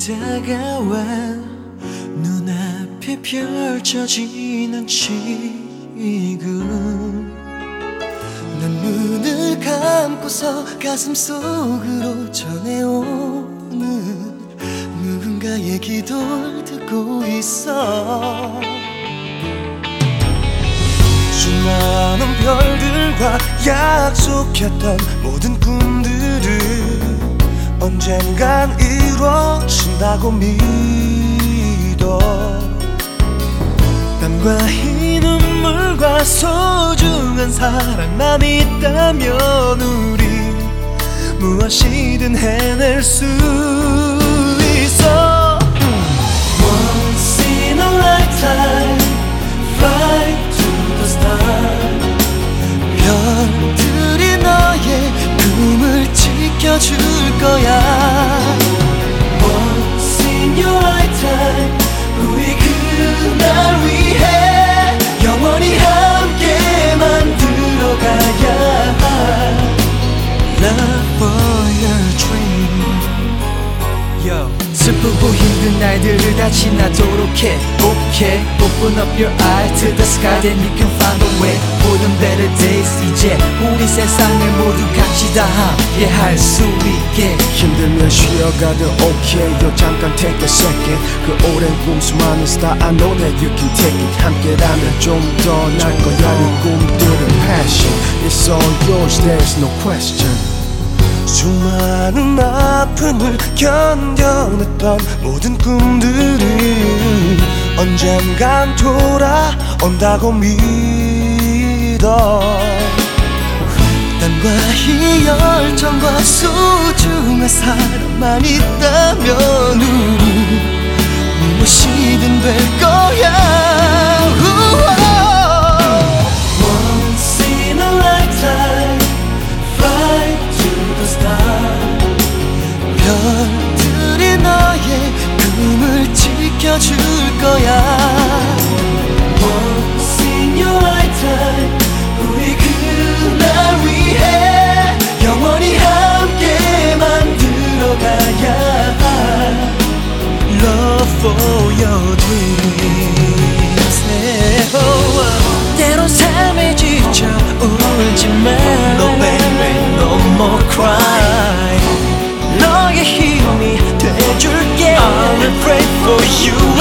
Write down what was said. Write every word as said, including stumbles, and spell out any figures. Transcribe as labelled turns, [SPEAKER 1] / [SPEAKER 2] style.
[SPEAKER 1] 다가와 눈앞에 펼쳐지는 지금 난 눈을 감고서 가슴 속으로 전해오는 누군가의 기도를 듣고 있어. 수많은 별들과 약속했던 모든 꿈들은 언젠간 이루어진다고 믿어. 땀과 이 눈물과 소중한 사랑만 있다면 우리 무엇이든 해낼 수 있어. Once in a lifetime, fly to the star. 별들이 너의 꿈을 지켜줄 거야. Once in your lifetime, 우리 그날 위해 영원히 함께 만들어가야. Love for your dream. Yo. 슬프고 힘든 날들을 다 지나도록 해. Okay, open up your eyes to the sky, then you can find a way for them better days. 이제 우리 세상을 모두 같이 다 함께 할 수 있게.
[SPEAKER 2] 힘들면 쉬어가도 okay, 요 잠깐 take a second. 그 오랜 꿈 수많은 star, I know that you can take it. 함께라면 좀 더 날 거야. 네 꿈들은 passion, it's all yours, there's no question.
[SPEAKER 1] 수많은 아픔을 견뎌냈던 모든 꿈들은 언젠간 돌아온다고 믿어. 땀과 이 열정과 소중한 사람만 있다면 우리 무엇이든 될 거야. Once in a lifetime, fly to the star. 별들이 너의 꿈을 지켜줄 거야. Once in your lifetime, 우리 그날 위해 영원히 함께 만들어가야. Love for your dreams. 때론 삶에 지쳐 울지만 No baby, no more cry. 너의 힘이 돼줄게. I will pray for you.